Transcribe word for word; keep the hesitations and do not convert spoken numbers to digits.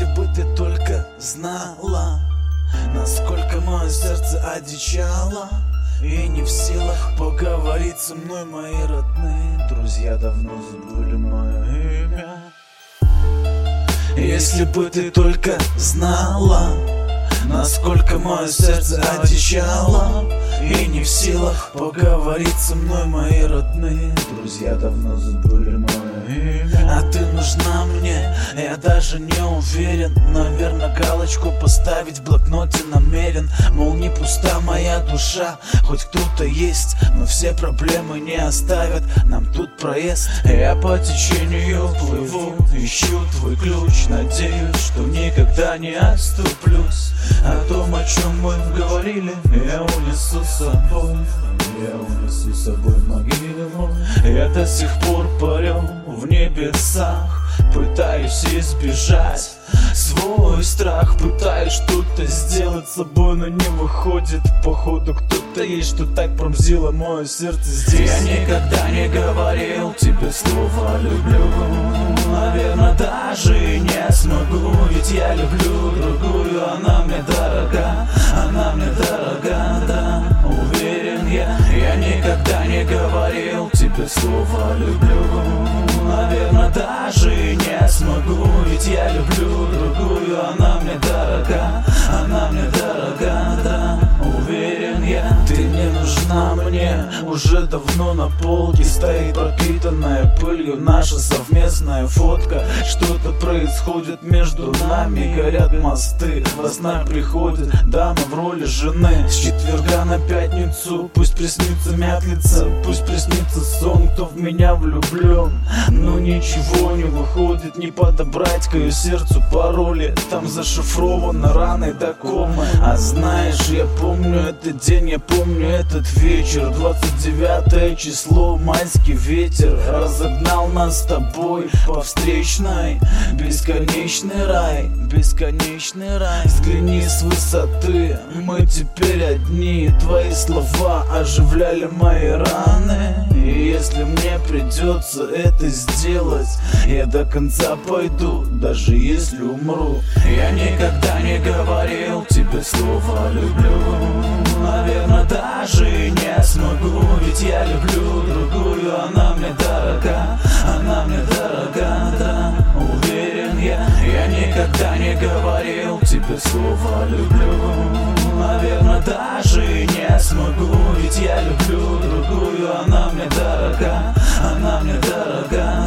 Если бы ты только знала, насколько мое сердце одичало, и не в силах поговорить со мной мои родные друзья давно забыли мое имя. Если бы ты только знала, насколько мое сердце одичало, и не в силах поговорить со мной мои родные друзья давно забыли мое имя. А ты нужна мне, я даже не уверен. Наверное, галочку поставить в блокноте намерен. Мол, не пуста моя душа, хоть кто-то есть, но все проблемы не оставят нам тут проезд. Я по течению плыву, ищу твой ключ, надеюсь, что никогда не отступлюсь. О том, о чем мы говорили, я унесу с собой, я унесу с собой могилу. Я до сих пор парю в небесах, пытаюсь избежать свой страх, пытаюсь что-то сделать с собой, но не выходит. Походу кто-то есть, что так пронзило мое сердце здесь. Я никогда не говорил тебе слово люблю, наверное, даже и не смогу, ведь я люблю другую, она мне дорога, она мне дорога, да, уверен я. Я никогда не говорил тебе слово люблю, наверное, даже и не смогу, ведь я люблю другую, она мне дорога, она мне дорога, да, уверен я. Ты не нужна мне, уже давно на полке стоит пропитанная пылью наша совместная фотка. Что-то происходит между нами, горят мосты, во снах приходит дама в роли жены. С четверга на пятницу пусть приснится мятлица, пусть приснится сон, кто в меня влюблен. Но ничего не выходит, не подобрать к ее сердцу пароли, там зашифровано раной до комы. А знаешь, я помню этот день, я помню этот вечер, двадцать девятое число, майский ветер разогнал нас с тобой по встречной. Бесконечный рай, бесконечный рай. Взгляни с высоты, мы теперь одни. Твои слова оживляли мои раны, и если мне придется это сделать, я до конца пойду, даже если умру. Я никогда не говорил тебе слово люблю, наверное, даже и не смогу, ведь я люблю другую, она мне дорога, она мне дорога, да, уверен я. Я никогда не говорил тебе слово люблю, наверное, даже и не смогу, ведь я люблю другую, она мне дорога, она мне дорога.